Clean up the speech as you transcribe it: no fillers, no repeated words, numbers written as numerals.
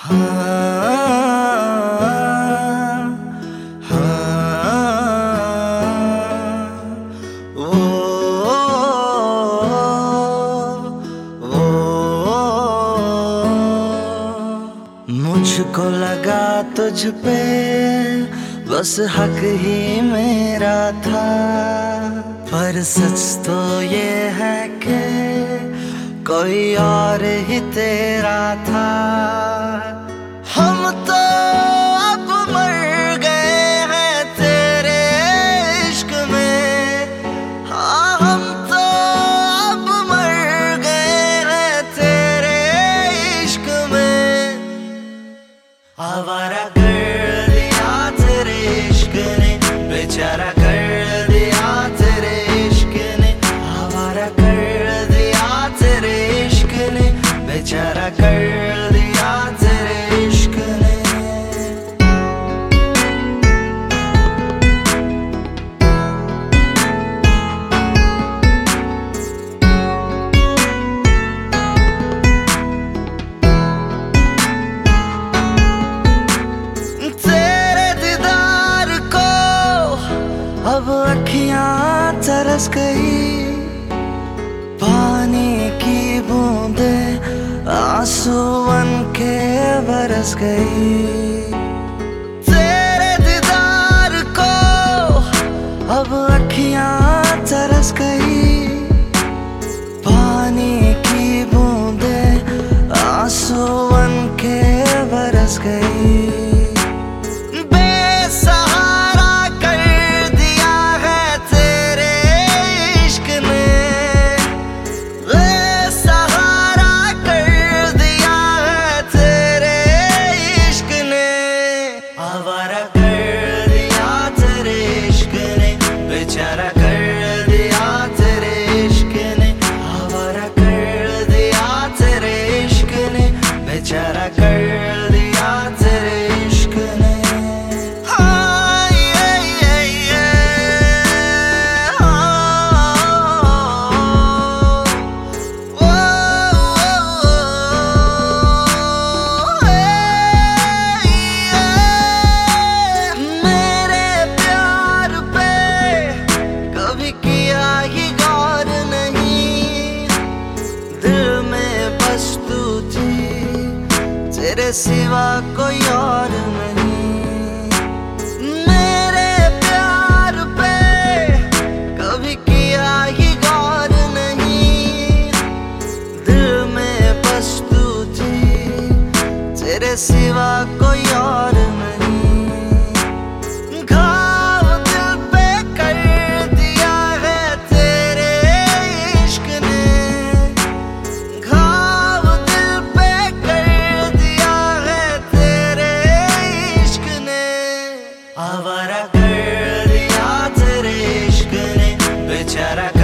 हाँ, हाँ, मुझको लगा तुझ पे बस हक ही मेरा था, पर सच तो ये है कि कोई और ही तेरा था। हम तो अब मर गए हैं तेरे इश्क में, हाँ हम तो अब मर गए हैं तेरे इश्क में। आवारा कर दिया तेरे इश्क ने, बेचारा कर दिया तेरे इश्क ने, आवारा कर दिया तेरे इश्क ने, बेचारा कर दिया तेरे इश्क ने। तेरे दीदार को अब अखियां तरस गई, पानी की बूंदे आंसू बन के बरस गई। तेरे दीदार को अब अखियां तरस गई, पानी की बूंदे आंसू बन के बरस गई। आवारा कर दिया तेरे इश्क ने, बेचारा कर दिया तेरे इश्क ने, आवारा कर दिया तेरे इश्क ने, बेचारा कर दिया तेरे इश्क ने। हाँ ये तेरे सिवा कोई और नहीं। मेरे प्यार पे कभी किया ही गौर नहीं, दिल में बस तू थी, तेरे सिवा कोई और नहीं। घाव दिल पे कर दिया है तेरे इश्क ने, घाव दिल पे कर दिया है तेरे इश्क ने। आवारा कर दिया तेरे इश्क ने, बेचारा